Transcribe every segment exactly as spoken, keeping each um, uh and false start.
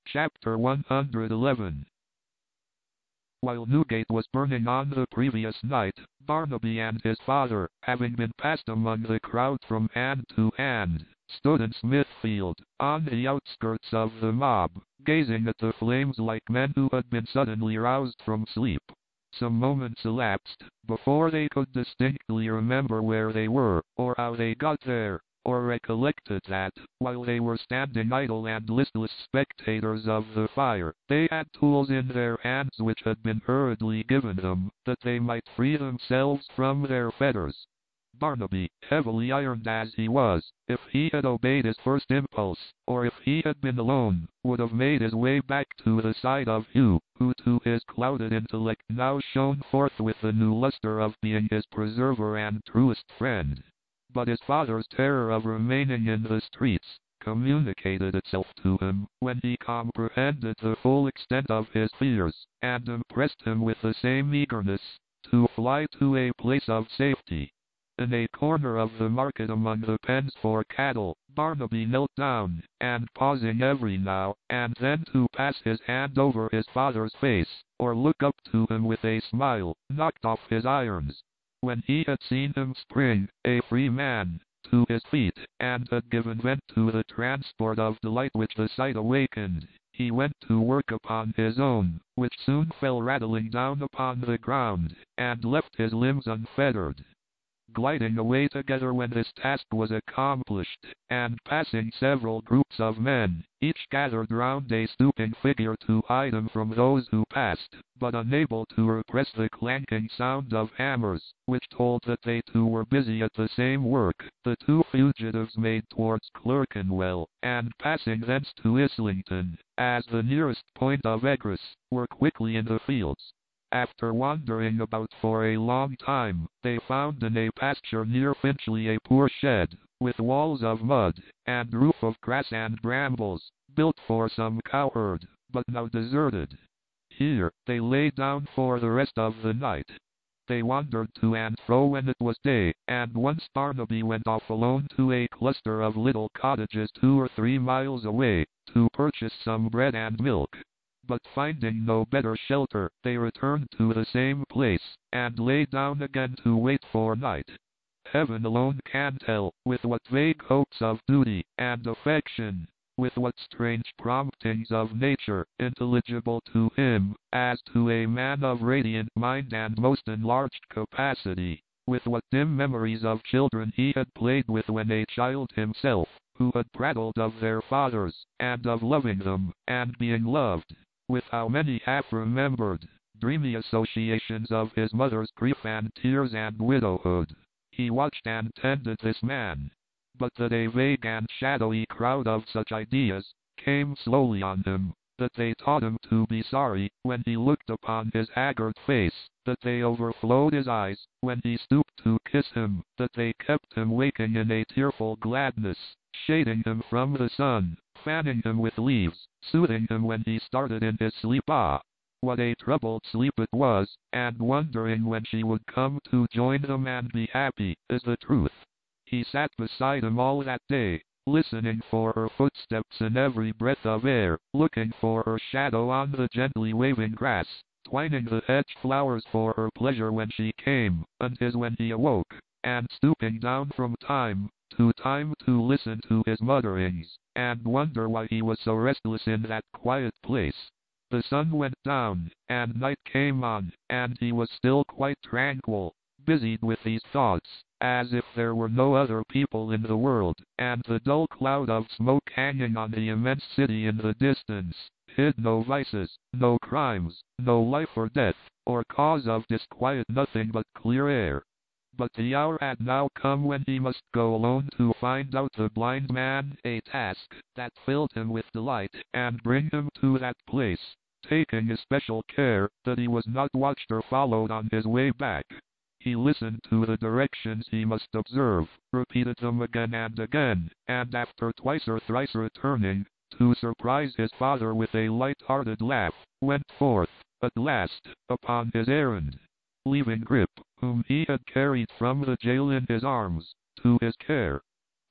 Chapter one hundred eleven. While Newgate was burning on the previous night, Barnaby and his father, having been passed among the crowd from hand to hand, stood in Smithfield, on the outskirts of the mob, gazing at the flames like men who had been suddenly roused from sleep. Some moments elapsed, before they could distinctly remember where they were, or how they got there, or recollected that, while they were standing idle and listless spectators of the fire, they had tools in their hands which had been hurriedly given them, that they might free themselves from their fetters. Barnaby, heavily ironed as he was, if he had obeyed his first impulse, or if he had been alone, would have made his way back to the side of Hugh, who to his clouded intellect now shone forth with the new luster of being his preserver and truest friend. But his father's terror of remaining in the streets communicated itself to him when he comprehended the full extent of his fears, and impressed him with the same eagerness to fly to a place of safety. In a corner of the market among the pens for cattle, Barnaby knelt down, and pausing every now and then to pass his hand over his father's face, or look up to him with a smile, knocked off his irons. When he had seen him spring, a free man, to his feet, and had given vent to the transport of delight which the sight awakened, he went to work upon his own, which soon fell rattling down upon the ground, and left his limbs unfettered. Gliding away together when this task was accomplished, and passing several groups of men, each gathered round a stooping figure to hide him from those who passed, but unable to repress the clanking sound of hammers, which told that they too were busy at the same work, the two fugitives made towards Clerkenwell, and passing thence to Islington, as the nearest point of egress, were quickly in the fields. After wandering about for a long time, they found in a pasture near Finchley a poor shed, with walls of mud, and roof of grass and brambles, built for some cowherd, but now deserted. Here, they lay down for the rest of the night. They wandered to and fro when it was day, and once Barnaby went off alone to a cluster of little cottages two or three miles away, to purchase some bread and milk. But finding no better shelter, they returned to the same place, and lay down again to wait for night. Heaven alone can tell with what vague hopes of duty and affection, with what strange promptings of nature, intelligible to him, as to a man of radiant mind and most enlarged capacity, with what dim memories of children he had played with when a child himself, who had prattled of their fathers, and of loving them, and being loved. With how many half-remembered, dreamy associations of his mother's grief and tears and widowhood. He watched and tended this man, but that a vague and shadowy crowd of such ideas came slowly on him, that they taught him to be sorry when he looked upon his haggard face, that they overflowed his eyes when he stooped to kiss him, that they kept him waking in a tearful gladness, shading him from the sun, fanning him with leaves, soothing him when he started in his sleep. Ah, what a troubled sleep it was, and wondering when she would come to join him and be happy, is the truth. He sat beside him all that day, listening for her footsteps in every breath of air, looking for her shadow on the gently waving grass, twining the hedge flowers for her pleasure when she came, and his when he awoke, and stooping down from time to time to listen to his mutterings, and wonder why he was so restless in that quiet place. The sun went down, and night came on, and he was still quite tranquil, busied with these thoughts, as if there were no other people in the world, and the dull cloud of smoke hanging on the immense city in the distance hid no vices, no crimes, no life or death, or cause of disquiet, nothing but clear air. But the hour had now come when he must go alone to find out the blind man, a task that filled him with delight, and bring him to that place, taking especial care that he was not watched or followed on his way back. He listened to the directions he must observe, repeated them again and again, and after twice or thrice returning, to surprise his father with a light-hearted laugh, went forth, at last, upon his errand. Leaving Grip, whom he had carried from the jail in his arms, to his care.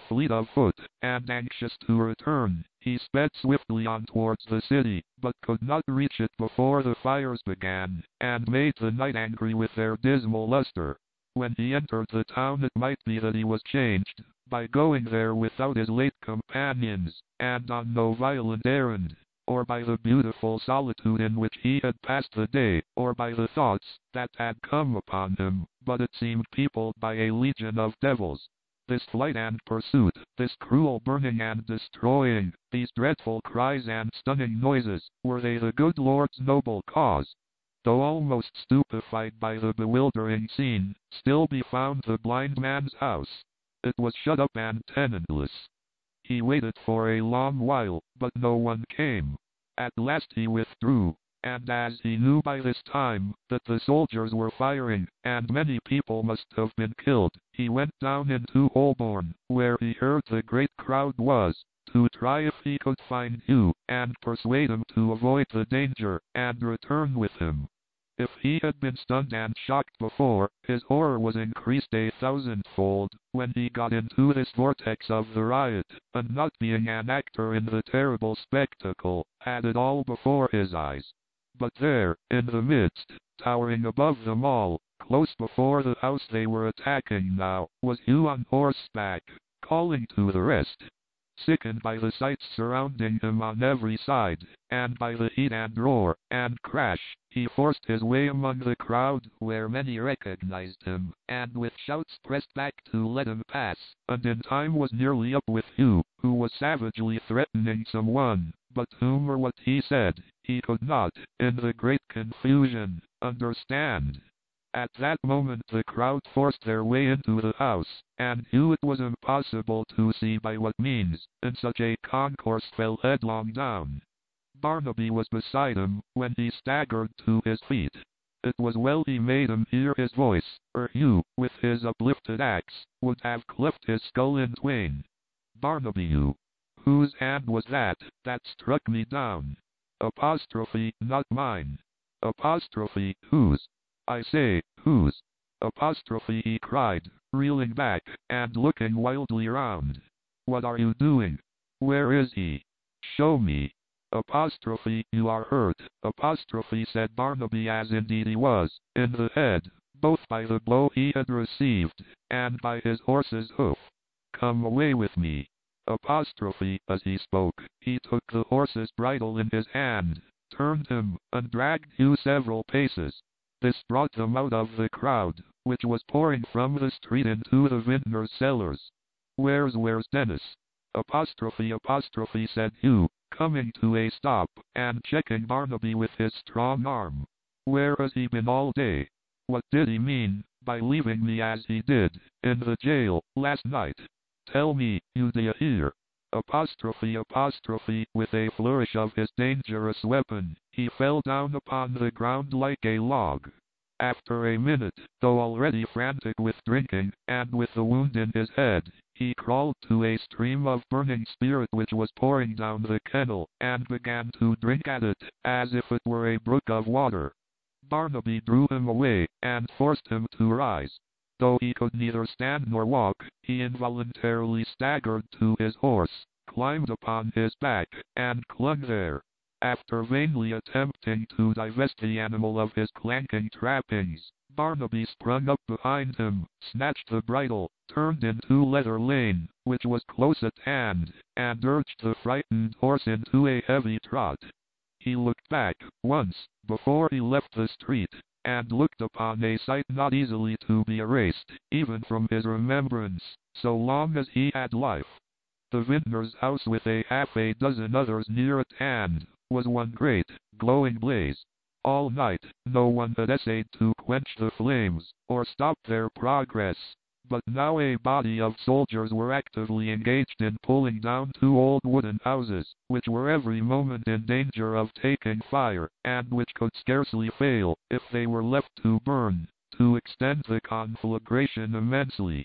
fleet of foot, and anxious to return, he sped swiftly on towards the city, but could not reach it before the fires began, and made the night angry with their dismal luster. When he entered the town, it might be that he was changed, by going there without his late companions, and on no violent errand, or by the beautiful solitude in which he had passed the day, or by the thoughts that had come upon him, but it seemed peopled by a legion of devils. This flight and pursuit, this cruel burning and destroying, these dreadful cries and stunning noises, were they the good Lord's noble cause? Though almost stupefied by the bewildering scene, still he found the blind man's house. It was shut up and tenantless. He waited for a long while, but no one came. At last he withdrew, and as he knew by this time that the soldiers were firing, and many people must have been killed, he went down into Holborn, where he heard the great crowd was, to try if he could find Hugh, and persuade him to avoid the danger, and return with him. If he had been stunned and shocked before, his horror was increased a thousandfold, when he got into this vortex of the riot, and not being an actor in the terrible spectacle, had it all before his eyes. But there, in the midst, towering above them all, close before the house they were attacking now, was Hugh on horseback, calling to the rest. Sickened by the sights surrounding him on every side, and by the heat and roar, and crash, he forced his way among the crowd, where many recognized him, and with shouts pressed back to let him pass, and in time was nearly up with Hugh, who was savagely threatening someone, but whom or what he said, he could not, in the great confusion, understand. At that moment the crowd forced their way into the house, and Hugh it was impossible to see by what means, in such a concourse fell headlong down. Barnaby was beside him, when he staggered to his feet. It was well he made him hear his voice, or Hugh, with his uplifted axe, would have cleft his skull in twain. Barnaby, you! Whose hand was that, that struck me down? Apostrophe, not mine. Apostrophe, whose? I say, whose? Apostrophe, he cried, reeling back, and looking wildly round. What are you doing? Where is he? Show me. Apostrophe, you are hurt. Apostrophe, said Barnaby, as indeed he was, in the head, both by the blow he had received, and by his horse's hoof. Come away with me. Apostrophe, as he spoke, he took the horse's bridle in his hand, turned him, and dragged Hugh several paces. This brought them out of the crowd, which was pouring from the street into the vintner's cellars. Where's, where's Dennis? Apostrophe, apostrophe, said Hugh, coming to a stop, and checking Barnaby with his strong arm. Where has he been all day? What did he mean by leaving me as he did, in the jail, last night? Tell me, you d'ye hear? Apostrophe, apostrophe, with a flourish of his dangerous weapon, he fell down upon the ground like a log. After a minute, though already frantic with drinking, and with the wound in his head, he crawled to a stream of burning spirit which was pouring down the kennel, and began to drink at it, as if it were a brook of water. Barnaby drew him away, and forced him to rise. Though he could neither stand nor walk, he involuntarily staggered to his horse, climbed upon his back, and clung there. After vainly attempting to divest the animal of his clanking trappings, Barnaby sprung up behind him, snatched the bridle, turned into Leather Lane, which was close at hand, and urged the frightened horse into a heavy trot. He looked back, once, before he left the street, and looked upon a sight not easily to be erased, even from his remembrance, so long as he had life. The vintner's house, with a half a dozen others near at hand, was one great, glowing blaze. All night, no one had essayed to quench the flames, or stop their progress, but now a body of soldiers were actively engaged in pulling down two old wooden houses, which were every moment in danger of taking fire, and which could scarcely fail, if they were left to burn, to extend the conflagration immensely.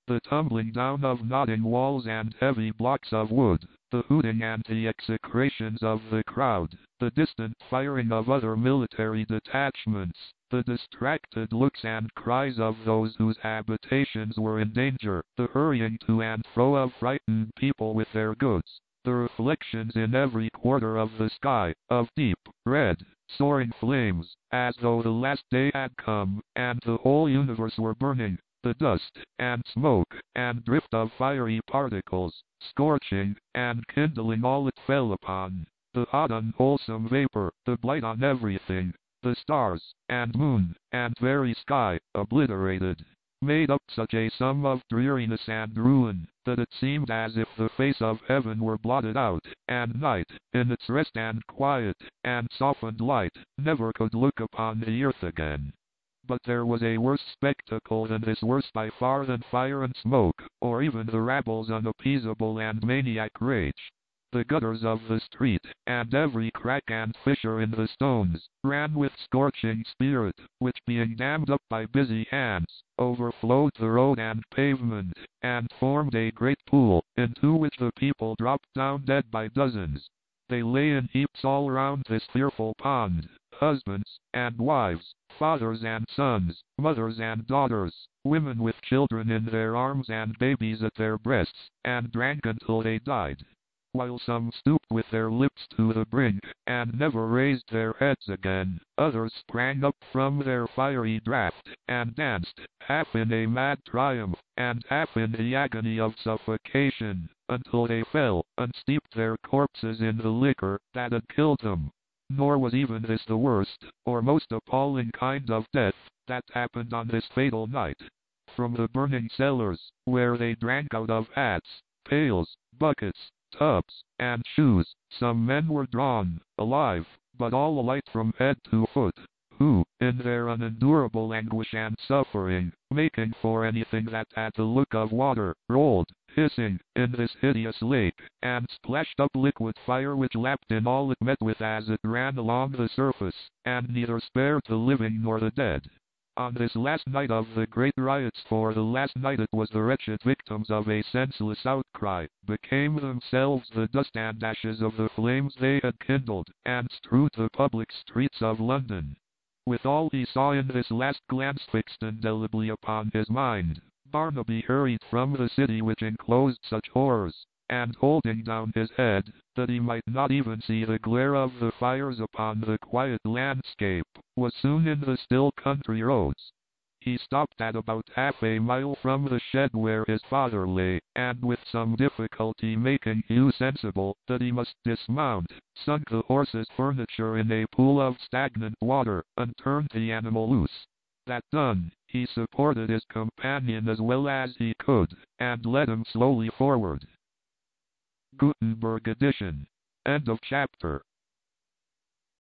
the tumbling down of nodding walls and heavy blocks of wood, the hooting and the execrations of the crowd, the distant firing of other military detachments, the distracted looks and cries of those whose habitations were in danger, the hurrying to and fro of frightened people with their goods, the reflections in every quarter of the sky, of deep, red, soaring flames, as though the last day had come, and the whole universe were burning, the dust, and smoke, and drift of fiery particles, scorching, and kindling all it fell upon, the hot unwholesome vapor, the blight on everything, the stars, and moon, and very sky, obliterated, made up such a sum of dreariness and ruin, that it seemed as if the face of heaven were blotted out, and night, in its rest and quiet, and softened light, never could look upon the earth again. But there was a worse spectacle than this, worse by far than fire and smoke, or even the rabble's unappeasable and maniac rage. The gutters of the street, and every crack and fissure in the stones, ran with scorching spirit, which being dammed up by busy hands, overflowed the road and pavement, and formed a great pool, into which the people dropped down dead by dozens. They lay in heaps all round this fearful pond, husbands and wives, fathers and sons, mothers and daughters, women with children in their arms and babies at their breasts, and drank until they died. While some stooped with their lips to the brink, and never raised their heads again, others sprang up from their fiery draught, and danced, half in a mad triumph, and half in the agony of suffocation, until they fell, and steeped their corpses in the liquor that had killed them. Nor was even this the worst, or most appalling kind of death, that happened on this fatal night. From the burning cellars, where they drank out of hats, pails, buckets, tubs, and shoes, some men were drawn, alive, but all alight from head to foot, who, in their unendurable anguish and suffering, making for anything that had the look of water, rolled, hissing, in this hideous lake, and splashed up liquid fire which lapped in all it met with as it ran along the surface, and neither spared the living nor the dead. On this last night of the great riots, for the last night it was, the wretched victims of a senseless outcry became themselves the dust and ashes of the flames they had kindled, and strewed the public streets of London. With all he saw in this last glance fixed indelibly upon his mind, Barnaby hurried from the city which enclosed such horrors, and holding down his head, that he might not even see the glare of the fires upon the quiet landscape, was soon in the still country roads. He stopped at about half a mile from the shed where his father lay, and with some difficulty making Hugh sensible that he must dismount, sunk the horse's furniture in a pool of stagnant water, and turned the animal loose. That done, he supported his companion as well as he could, and led him slowly forward. Gutenberg edition. End of chapter.